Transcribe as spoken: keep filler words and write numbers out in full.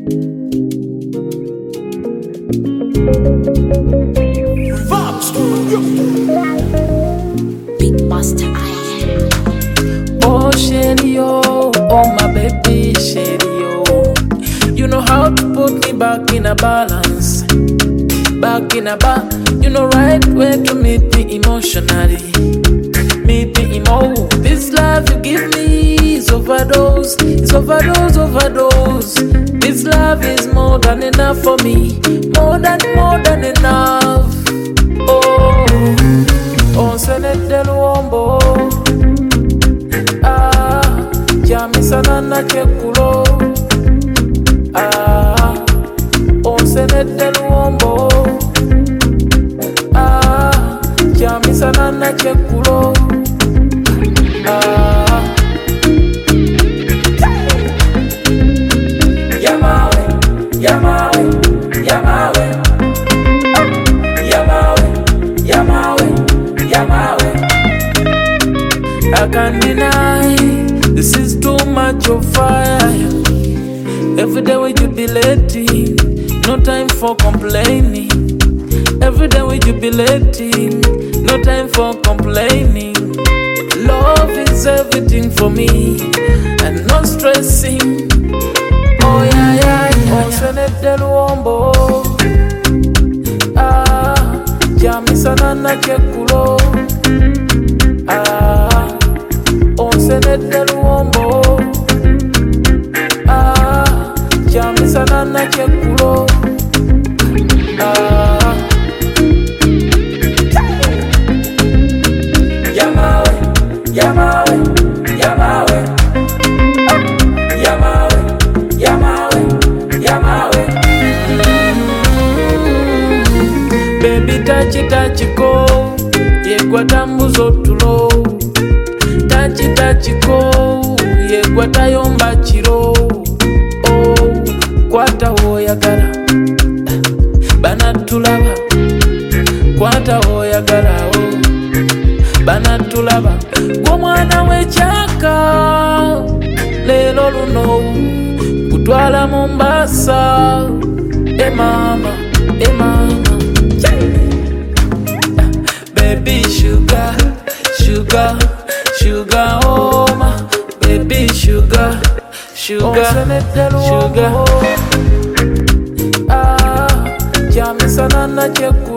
Big Master I. Oh shady oh, oh my baby shady oh. You know how to put me back in a balance, back in a bar. You know right where to meet me emotionally, meet me emo. This love you give me is overdose, it's overdose, overdose. This love is more than enough for me, more than, more than enough. Oh, on senete luombo. Ah, jamisana na chekulo. Ah, on senete luombo. Ah, jamisana na chekulo. Ah, Yamawe, Yamawe, Yamawe, Yamawe, Yamawe, Yamawe. I can't deny this is too much of fire. Every day we jubilating, no time for complaining. Every day we jubilating, no time for complaining. Love is everything for me, and no stressing. Oh yeah, yeah, yeah. On senete luombo. Ah, jamisana na chekulo. Ah, on senete luombo. Ah, jamisana na chekulo. Ah, Yamawe, Yamawe, Yamawe, Yamawe, Yamawe, Yamawe. Mm-hmm. Baby tachi tachi ko, yegwa tambuzo tulo. Tachi tachi ko, yegwa tayomba chiro. Oh, kwata woyagala, bana tulaba. Kwata woyagala oh. Bana tulaba gwo mwana w'ekyaka lero luno kutwala Mombasa. E mama, e mama, baby sugar, sugar, sugar oh my baby sugar, sugar, sugar. Ah, jamisana na cheku.